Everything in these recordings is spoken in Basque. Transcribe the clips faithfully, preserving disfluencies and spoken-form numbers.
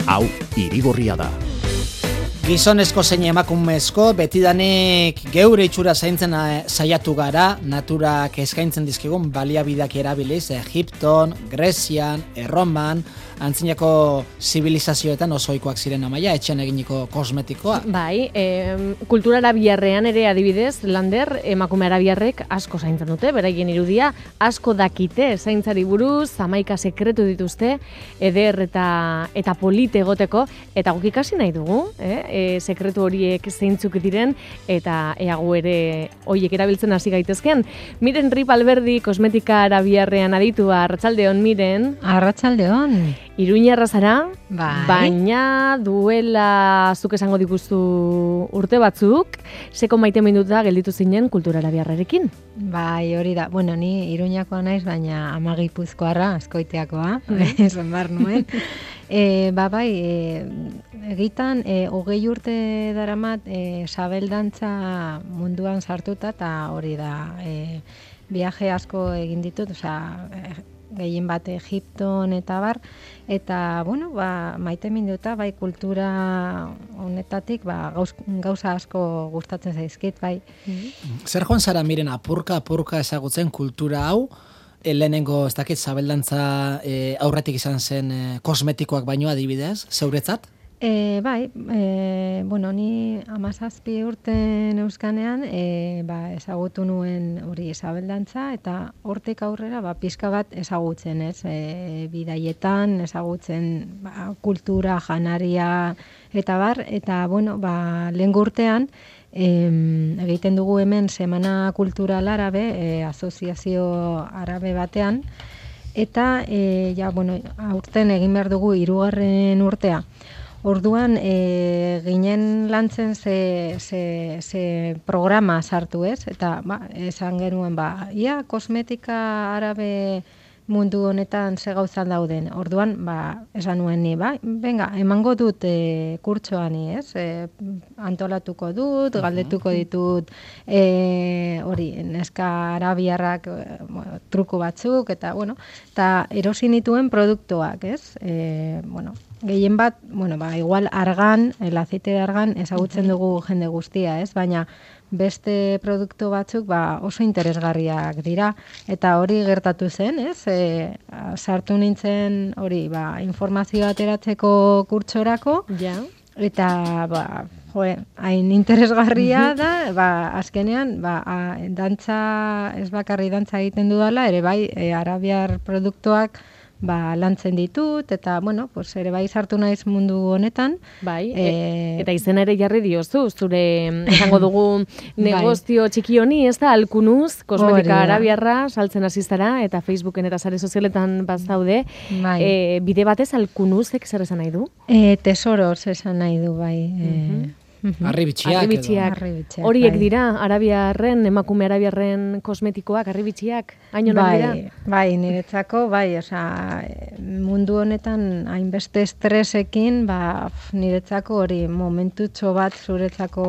Hau Irigorria da. Gizonezko zein emakumezko betidanik geure itxura zaintzen saiatu gara, naturak eskaintzen dizkigun baliabideak erabiliz, Egipton, Grezian, Erroman, antzinako zibilizazioetan oso ohikoak ziren Amaia, etxean eginiko kosmetikoa. Bai, e, kultura arabiarrean ere adibidez, Lander, emakume arabiarrek asko zaintzen dute, beraien irudia, asko dakite zaintzari buruz, hamaika sekretu dituzte, eder eta, eta polite egoteko, eta guk ikasi nahi dugu, eh? E, sekretu horiek zeintzuk diren, eta eagu ere horiek erabiltzen hasi gaitezken. Miren Rip Alberdi, kosmetika arabiarrean aditua, arratsaldeon Miren. Arratsaldeon. Iruñarra zara, bai. Baina duela zuk esango diguzu urte batzuk, seko maite minuta gelditu zinen kultura arabiarrarekin. Bai, hori da. Bueno, ni Iruñakoa naiz, baina ama Gipuzkoarra, Azkoiteakoa, esan behar nuen. E, ba, bai, e, egitan, e, hogei urte daramat e, sabeldantza munduan sartuta, eta hori da, e, viaje asko egin ditut, osea, e, gehien bat Egipton eta bar, eta, bueno, ba, maite minduta, bai, kultura honetatik, ba, gauz, gauza asko gustatzen zaizkit, bai. Mm-hmm. Zer joan zara Miren apurka, apurka ezagutzen kultura hau, e, lehenengo, ez dakit, zabeldantza e, aurretik izan zen e, kosmetikoak baino adibidez, zeuretzat? E, bai, e, bueno, ni amazazpi urte neuzkanean, e, ba, ezagutu nuen hori zabeldantza, eta hortik aurrera ba, pixka bat ezagutzen, ez? E, bidaietan, ezagutzen ba, kultura, janaria, eta bar, eta, bueno, ba, lehen urtean, e, egiten dugu hemen Semana Kultural Arabe, e, asoziazio arabe batean, eta, e, ja, bueno, aurten egin behar dugu hirugarren urtea. Orduan, e, ginen lantzen ze, ze, ze programa sartu ez, eta ba, esan genuen, ba, ia kosmetika arabe mundu honetan ze gauzan dauden. Orduan, ba, esan nuen ni, ba, venga, emango dut e, kurtsoa ni, ez? E, antolatuko dut, galdetuko ditut, e, hori, neska arabiarrak e, bueno, truko batzuk, eta, bueno, eta erosi nituen produktuak, ez? E, bueno, gehien bat, bueno, ba, igual argan, el aceite de argan, ezagutzen dugu jende guztia, ez? Baina beste produktu batzuk ba, oso interesgarriak dira. Eta hori gertatu zen, ez? E, sartu nintzen hori, ba, informazioa ateratzeko kurtsorako, ja. Eta, ba, joe, hain interesgarria da, ba, azkenean, ba, a, dantza, ez bakarri dantza egiten dudala, ere bai, e, arabiar produktuak, ba, lantzen ditut, eta, bueno, pues, ere bai sartu naiz mundu honetan. Bai, e, eta izen ere jarri diozu, zure, esango dugu, negozio bai. Txiki honi, ez da, Alkunuz, kosmetika arabiarra, saltzen hasi zara, eta Facebooken eta sare sozialetan bazaude. Bai. E, bide batez, Alkunuzek zer esan nahi du? E, tesoros esan nahi du, bai. Uh-huh. Arribitxiak. Arribitxiak. Horiek bai. Dira, arabiarren, emakume arabiarren kosmetikoak, arribitxiak, haino bai, dira? Bai, niretzako, bai, oza, mundu honetan hainbeste estresekin, ba, niretzako hori momentutxo bat zuretzako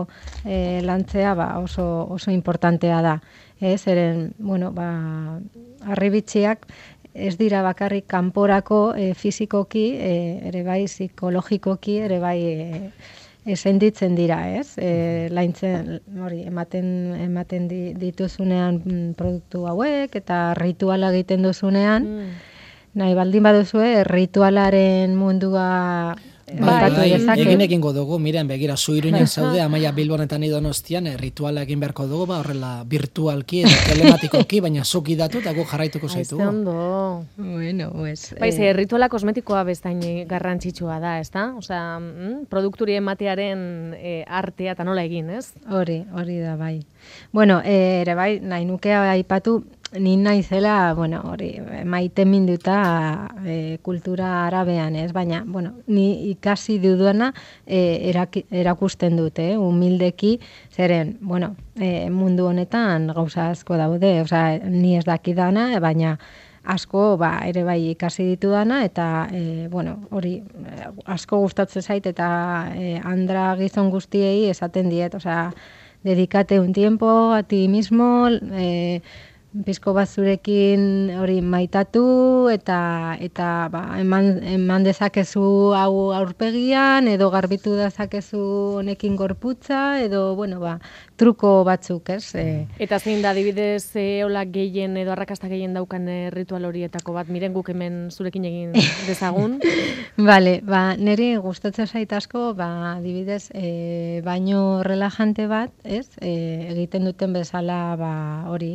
e, lantzea ba, oso, oso importantea da. Ez, eren, bueno, ba, arribitxiak ez dira bakarrik kanporako e, fizikoki, e, ere bai psikologikoki, ere bai e, esenditzen dira, ez? E, laintzen, hori, ematen, ematen dituzunean produktu hauek, eta rituala egiten duzunean, mm. nahi baldin baduzue, ritualaren mundua Bai, bai, egin egingo dugu, miren, begira, zu Iruñan zaude, Amaia Bilbonetan Donostian, e, rituala egin beharko dugu, ba, horrela, virtualki eta telematikoki, baina zuk idatu eta gu jarraituko zaitu. Ondo. Bueno, pues... Bai, ze, rituala kosmetikoa bestain garrantzitsua da, ez da? Osea, mm, produkturi ematearen e, artea eta nola egin, ez? Hori, hori da, bai. Bueno, e, ere bai, nahi nukea aipatu, ni naizela, bueno, hori, maite minduta e, kultura arabean, ez? Baina, bueno, ni ikasi duduena e, erak, erakusten dute, eh? Humildeki, zeren, bueno, e, mundu honetan gauza asko daude, osea, ni ez dakidana, baina asko, ba, ere bai ikasi ditudana, eta, e, bueno, hori, asko gustatzen zait, eta e, andra gizon guztiei esaten diet, osea, dedícate un tiempo a ti mismo, eh, pizko bat zurekin hori maitatu eta eta ba, eman, eman dezakezu hau aurpegian edo garbitu dezakezu honekin gorputza edo bueno ba truko batzuk, ez? E, eta zein da adibidez e, hola gehien edo arrakasta gehien daukan e, ritual horietako bat miren guk hemen zurekin egin dezagun? Vale, ba niri gustatzen zait asko, ba adibidez e, baino relajante bat, ez? E, egiten duten bezala ba hori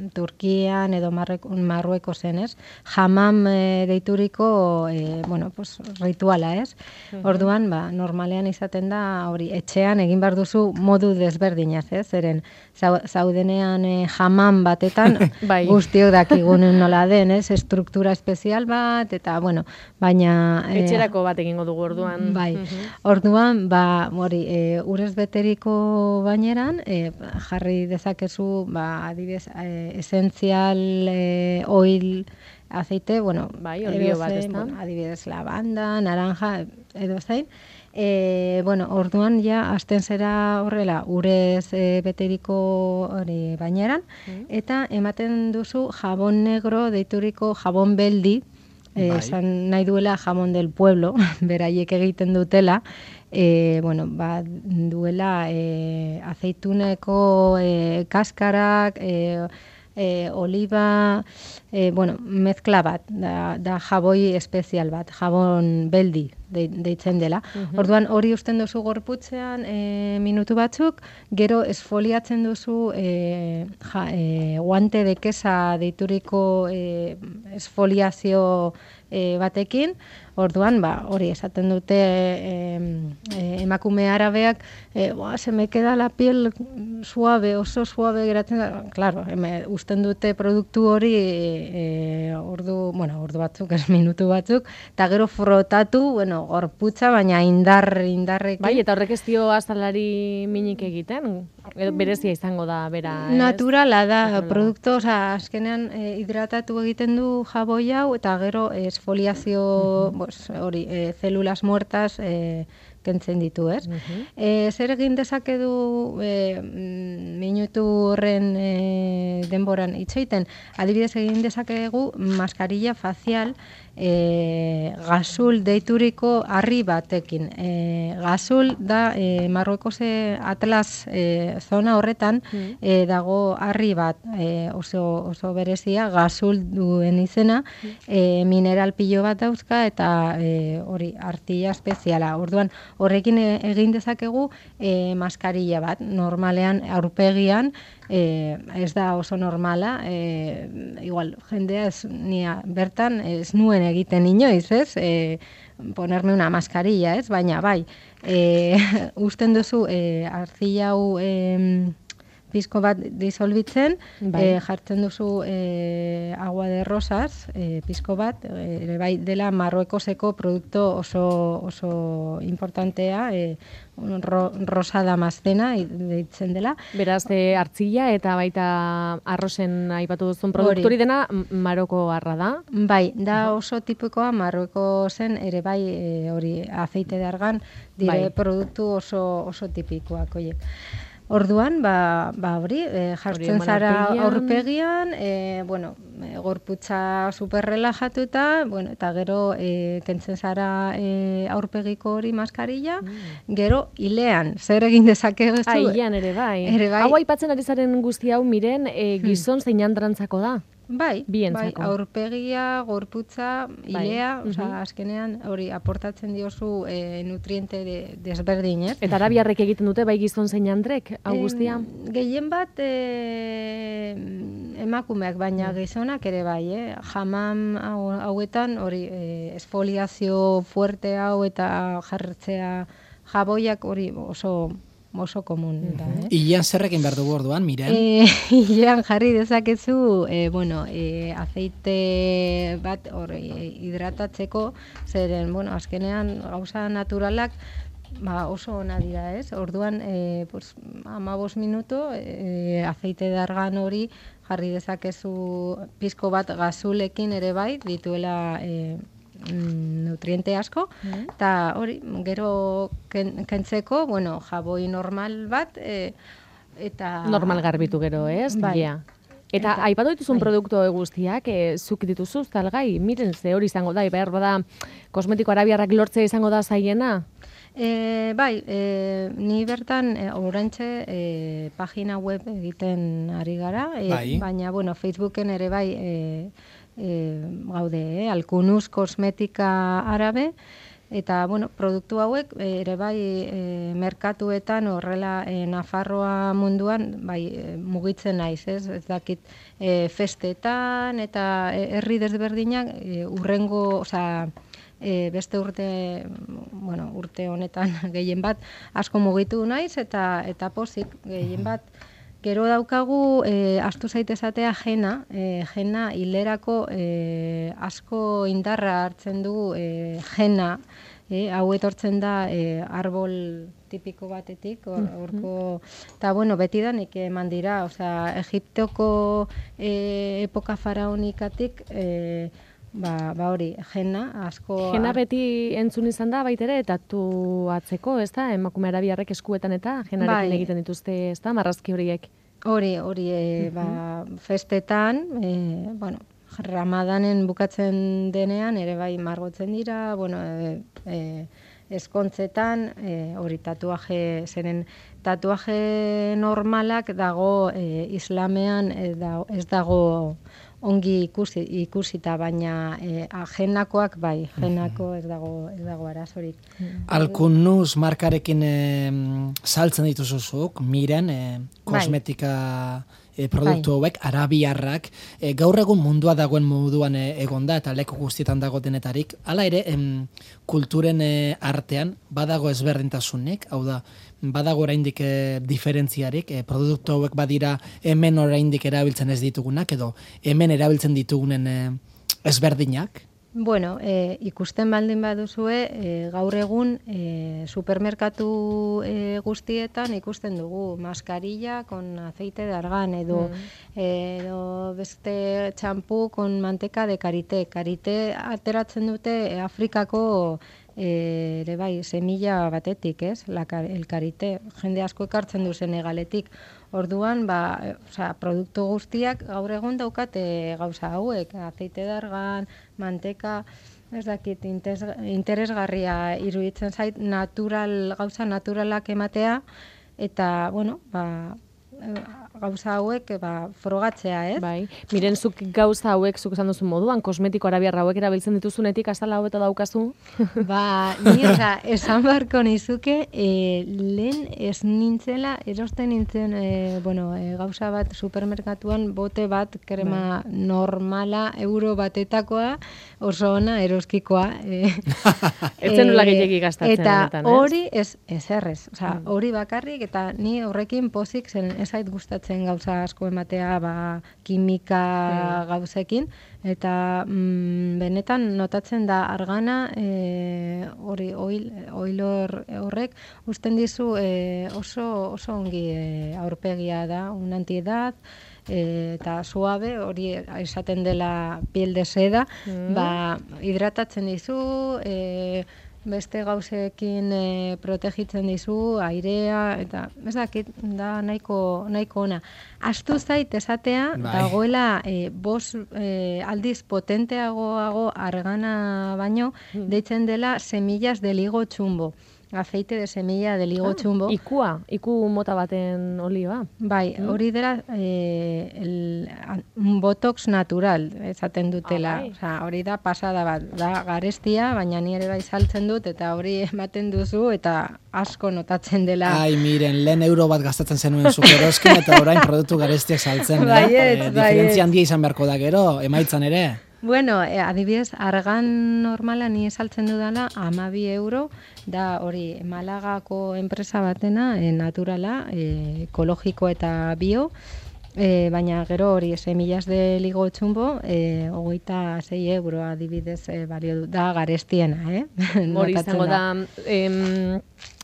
Turkian edo Marruekosen, ez? Hamam e, deituriko e, bueno, pues, rituala, ez? Uh-huh. Orduan, ba, normalean izaten da hori etxean egin behar duzu modu desberdinaz, ez? Zeren zaudenean e, hamam batetan bai. Guztiok dakigun nola den, ez? Estruktura espezial bat eta bueno, baina e, etxerako bat egingo dugu orduan. Bai. Uh-huh. Orduan, ba, hori e, urez beteriko baineran e, jarri dezakezu, ba, adibidez, e, esencial eh, oil aceite, bueno, bai, olio bat, zein, bueno, adibidez lavanda, naranja, edo zein. E, bueno, orduan ja hasten zera horrela urez e, beteriko hori baineran, mm. eta ematen duzu jabon negro deituriko jabon beldi, bai. Esan nahi duela jamon del pueblo, beraiek egiten dutela, e, bueno, ba, duela e, azeituneko e, kaskarak, e, e, oliba, e, bueno, mezkla bat, da, da jaboi espezial bat, jabon beldi de, deitzen dela. Uh-huh. Orduan hori usten duzu gorputzean e, minutu batzuk, gero esfoliatzen duzu e, ja, e, guante de kesa deituriko e, esfoliazio e, batekin. Orduan, ba, hori esaten dute e, e, emakume arabeak, e, boa, se me queda la piel suave, oso suave geratzen da. Claro, eme, usten dute produktu hori e, ordu, bueno, ordu batzuk, ez minutu batzuk, eta gero frotatu, bueno, gorputza, baina indar, indarrekin. Bai, eta horrek ez dio azalari minik egiten? Berezia izango da, bera, ez? Naturala da, produktu, oza, azkenean e, hidratatu egiten du jaboi hau, eta gero esfoliazio, uh-huh. Pues, hori, e, zelulas muertas e, kentzen ditu, ez? Uh-huh. E, zer egin dezakedu e, minutu horren e, denboran itxeiten? Adibidez egin dezakegu maskarilla facial e, gazul deituriko harri batekin. E, gazul da e, Marruekose Atlas e, zona horretan uh-huh. e, dago harri bat e, oso, oso berezia, gazul duen izena, uh-huh. e, mineral pilo bat dauzka eta e, hori artilla espeziala. Orduan, horrekin egin dezakegu e, maskarilla bat, normalean aurpegian e, ez da oso normala, e, igual jendea ez, nia, bertan ez nuen egiten inoiz, ez? E, ponerme una maskarilla, ez? Baina bai, e, usten duzu e, artzilla hau e, pizko bat disolbitzen, bai. e, jartzen duzu e, agua de rosas, e, pizko bat, e, bai dela Marruekoseko produktu oso, oso importantea, e, ro, rosada maztena deitzen dela. Beraz, e, artzilla eta baita arrozen aipatu duzun produktori dena Maroko arra da? Bai, da oso tipikoa Marrueko zen ere bai e, hori aceite de argan dire bai. Produktu oso, oso tipikoak, oiek. Orduan, ba, ba hori, e, jartzen zara aurpegian, e, bueno, e, gorputza super relajatuta, bueno, eta gero e, kentzen zara e, aurpegiko hori maskarilla, mm. gero hilean, zer egin dezakezu? Ah, hilean ere bai. Ere bai. Hau aipatzen ari zaren guzti hau miren, e, gizon hmm. zein andrantzako da? Bai, bai, aurpegia, gorputza, hilea, bai. Osea, azkenean hori aportatzen diozu e, nutriente de, desberdin, ez? Eta arabiarrek egiten dute bai gizon zein andrek, hau guztia? E, gehien bat e, emakumeak, baina mm. gizonak ere bai, eh? Jamam hauetan hori e, esfoliazio fuerte hau eta jartzea jaboiak hori oso oso komun da, eh? Ilean zerrekin behar dugu orduan, Miren? E, Ilean jarri dezakezu, e, bueno, e, aceite bat hor e, hidratatzeko, zeren, bueno, azkenean gauza naturalak ba, oso ona dira, ez? Orduan, e, pues, amabos minuto, e, aceite de argan hori jarri dezakezu pizko bat gazulekin ere bai, dituela e, nutriente asko, eta mm. hori, gero ken, kentzeko, bueno, jaboi normal bat, e, eta... Normal garbitu gero, ez? Bai. Yeah. Eta, eta aipatu dituzun produktu guztiak, e, zuk dituzu, talgai, miren, ze hori izango da, behar bada, kosmetiko arabiarrak lortzea izango da zaiena? E, bai, e, ni bertan e, oraintxe e, pagina web egiten ari gara, e, bai. Baina, bueno, Facebooken ere bai e, e, gaude, e, Alkunuz kosmetika arabe, eta, bueno, produktu hauek ere bai e, merkatuetan horrela e, Nafarroa munduan bai e, mugitzen naiz, ez? Ez dakit e, festetan eta herri desberdinak e, urrengo, osea, E, beste urte, bueno, urte honetan gehien bat asko mugitu naiz eta eta pozik gehien bat. Gero daukagu e, astu zaitezatea jena, e, jena hilerako e, asko indarra hartzen du e, jena, e, hau etortzen da e, arbol tipiko batetik, horko, eta bueno, betidanik eman dira, osea, Egiptoko e, epoka faraonikatik e, Ba, ba hori, jena, asko... Jena beti entzun izan da, baitere, tatuatzeko, ez da? Emakume arabiarrek eskuetan eta jenarekin bai. Egiten dituzte, ez da? Marrazki horiek. Hori, hori, e, uh-huh. ba, festetan, e, bueno, Ramadanen bukatzen denean, ere bai margotzen dira, bueno, e, e, eskontzetan, e, hori tatuaje, zeren tatuaje normalak dago e, islamean, e, da, ez dago... ongi ikusi, ikusita, baina e, jenakoak bai, jenako ez dago, ez dago arazorik. Alkunuz markarekin e, saltzen dituzuzuk, miren, e, kosmetika e, produktu hauek, arabiarrak, e, gaur egun mundua dagoen moduan e, egonda, eta leku guztietan dago denetarik, hala ere, em, kulturen e, artean, badago ezberdintasunik, hau da, badago oraindik e, diferentziarik, e, produktu hauek badira hemen oraindik erabiltzen ez ditugunak, edo hemen erabiltzen ditugunen e, ezberdinak? Bueno, e, ikusten baldin baduzue, e, gaur egun e, supermerkatu e, guztietan ikusten dugu maskarilla kon aceite de argan, edo, mm. edo beste txampu kon manteca de karité. Karité ateratzen dute Afrikako ere bai, semilla batetik, ez? La, el karité, jende asko ekartzen du Senegaletik. Orduan, ba, osea, produktu guztiak gaur egun daukate gauza hauek, aceite de argan, manteka, ez dakit, interesgarria iruditzen zait, natural, gauza naturalak ematea, eta, bueno, ba, gauza hauek ba, frogatzea, ez? Bai, miren zuk gauza hauek, zuk esan duzu moduan, kosmetiko arabiarra hauek erabiltzen dituzunetik, azala hau eta daukazu? Ba, ni, oza, esan barko nizuke, e, lehen ez nintzela, erosten nintzen, e, bueno, e, gauza bat supermerkatuan, bote bat, krema bai. Normala, euro batetakoa, oso ona, eroskikoa. E, Etzen nula gehiagik gastatzen. Eta hori, ez, ez errez, oza, hori bakarrik, eta ni horrekin pozik zen, ezait gustatzen gauza asko ematea ba, kimika mm. gauzekin, eta mm, benetan notatzen da argana e, hori oil, oil horrek usten dizu e, oso, oso ongi e, aurpegia da, un antiedad, e, eta suabe, hori esaten dela piel de seda, mm. ba, hidratatzen dizu, e, beste gauzekin e, protegitzen dizu, airea, eta ez dakit, da nahiko, nahiko ona. Astu zait esatea, bai. Dagoela e, bos e, aldiz potenteagoago argana baino, mm. deitzen dela semillas de ligo txumbo. Aceite de semilla de ligo ah, txumbo. Ikua, iku mota baten olioa. Bai, hori dela e, el, un botox natural, esaten dutela. Ah, bai. Osea, hori da pasada bat, da garestia, baina ni ere bai saltzen dut, eta hori ematen duzu, eta asko notatzen dela. Ai, miren, lehen euro bat gastatzen zenuen zukeroskin, eta orain produktu garestiak saltzen. Bai, eh? ez, e, diferentzia handia izan beharko da gero, emaitzan ere. Bueno, eh, adibidez, argan normala ni esaltzen dudala, amabi euro, da hori Malagako enpresa batena, e, naturala, e, ekologiko eta bio, e, baina gero hori semillas de ligo txumbo, e, hogeita sei euro adibidez e, balio du, da garestiena, eh? Hori izango da, em,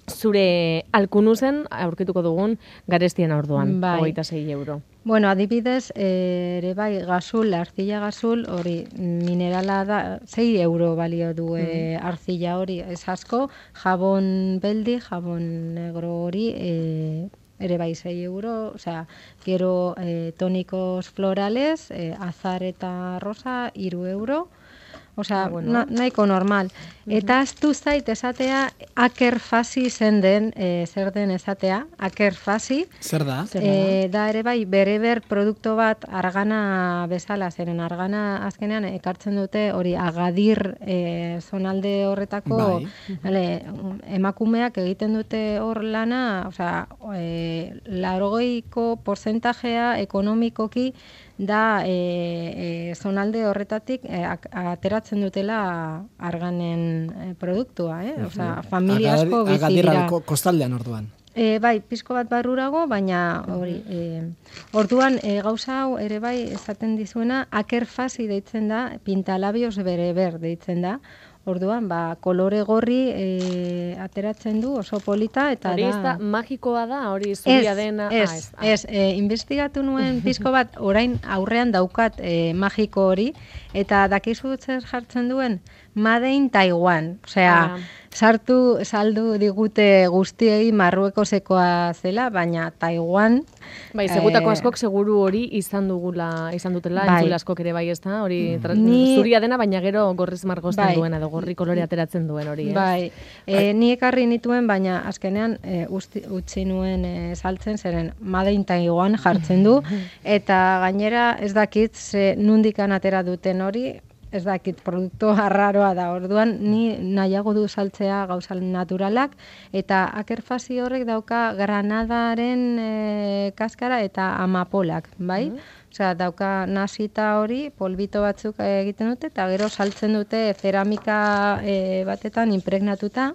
zure alkunuzen aurkituko dugun garestien orduan, bai. hogeita sei euro. Bueno, adibidez, ere bai, gazul, arzilla gazul, hori minerala da, sei euro balio du e, arzilla hori, ez asko, jabon beldi, jabon negro hori, e, ere bai sei euro, osea, gero e, tonikos florales, e, azar eta rosa, hiru euro, osea, ah, bueno. na, nahiko normal. Eta aztu zait esatea, akerfasi zen den, e, zer den esatea, akerfasi. Zer da? E, da ere bai, bereber produktu bat argana bezala, zeren argana azkenean ekartzen dute hori agadir e, zonalde horretako Bai. ale, emakumeak egiten dute hor lana, osea, e, laurogeiko porzentajea ekonomikoki da e, e, zonalde horretatik e, ateratzen dutela arganen e, produktua, eh? Osea, familia asko bizi dira. Agadirra kostaldean orduan. E, bai, pizko bat barrurago, baina hori, e, orduan e, gauza hau ere bai esaten dizuena, akerfasi deitzen da, pintalabios bereber deitzen da, orduan, ba, kolore gorri e, ateratzen du oso polita, eta hori da... ez da, magikoa da, hori zuria dena... Ez, ah, ez, ah. ez, e, investigatu nuen pizko bat, orain aurrean daukat e, magiko hori, eta dakizu zer jartzen duen, Made in Taiwan, osea, ah. sartu, saldu digute guztiei Marruekosekoa zela, baina Taiwan... Bai, segutako eh, askok seguru hori izan dugula, izan dutela, bai. entzule askok ere bai ez da, hori tra- Ni- zuria dena, baina gero gorriz margozten Bai. duena, edo gorri kolore ateratzen duen hori, ez? Bai, e, ni ekarri nituen, baina azkenean e, usti, utzi nuen e, saltzen, zeren Made in Taiwan jartzen du, eta gainera ez dakit ze nundikan atera duten hori, ez dakit, produktu arraroa da, orduan ni nahiago du saltzea gauza naturalak, eta akerfasi horrek dauka granadaren e, kaskara eta amapolak, bai? Osea, dauka nasita hori, polbito batzuk egiten dute, eta gero saltzen dute ceramika e, batetan impregnatuta,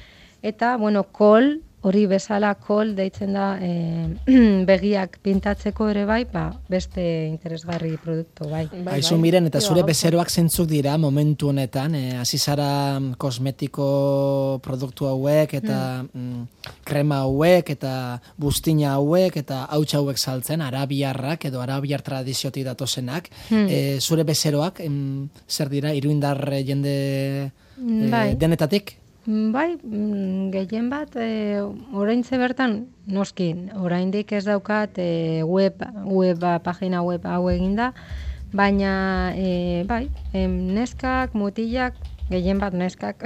eta, bueno, kol, hori bezala kol deitzen da e, begiak pintatzeko ere bai, ba, beste interesgarri produktu, bai. Bai, Aizu bai. miren, eta zure Bai, bezeroak zentzuk dira momentu honetan, eh, hasi zara kosmetiko produktu hauek, eta mm, krema hauek, eta buztina hauek, eta hautsa hauek saltzen, arabiarrak, edo arabiar tradiziotik datozenak. Hmm. Eh, zure bezeroak, em, zer dira, iruindar eh, jende eh, Bai. denetatik? Bai, mm, gehien bat, e, oraintze bertan, noski, oraindik ez daukat e, web, web, pagina web hau eginda, baina, e, bai, em, neskak, mutilak, gehien bat neskak,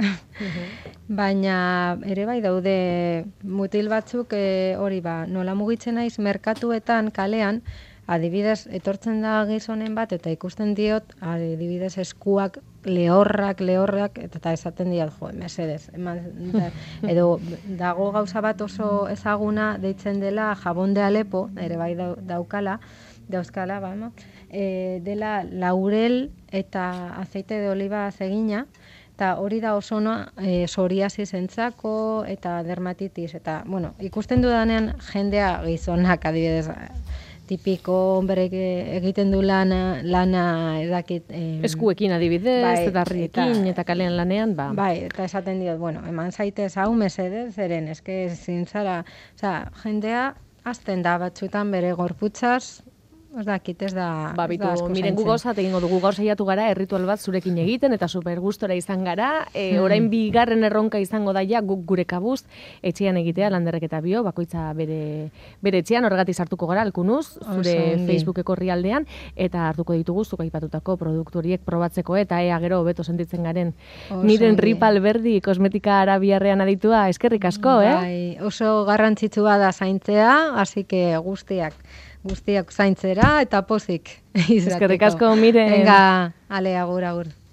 baina ere bai daude mutil batzuk e, hori ba, nola mugitzen naiz merkatuetan, kalean, adibidez, etortzen da gizonen bat, eta ikusten diot, adibidez, eskuak lehorrak, lehorrak, eta esaten diat, jo, mesedez, eman, da, edo dago gauza bat oso ezaguna deitzen dela jabon de Alepo, ere bai dau, daukala, dauzkala, ba, e, dela laurel eta aceite de oliva zegina, eta hori da oso ona e, psoriasis entzako eta dermatitis, eta, bueno, ikusten dudanean jendea gizonak adibidez, tipiko hombrek egiten du lana, lana edakit... Eh, Eskuekin adibidez, bai, eta harriekin, eta, eta kalean lanean, ba. Bai, eta esaten diot, bueno, eman zaitez hau mesedez, zeren, eske zintzara, osea, jendea azten da batzutan bere gorputzaz, ez dakit, ez da... Ba, bitu, miren gu gauzat egingo dugu gaur saiatu gara, erritual bat zurekin egiten, eta super gustora izan gara, e, orain bigarren erronka izango daia guk gure kabuz, etxean egitea, landerrek eta bio, bakoitza bere, bere etxean, horregatik sartuko gara, alkunuz, zure Facebookeko orrialdean, eta hartuko ditugu zuk aipatutako produktu horiek probatzeko, eta ea gero hobeto sentitzen garen. Miren Rip Alberdi, kosmetika arabiarrean aditua, eskerrik asko, eh? Bai, oso garrantzitsua da zaintzea, así que guztiak. Guztiak zaintzera eta pozik izateko. Eskerrik asko, Miren. Venga, ale, agur, agur.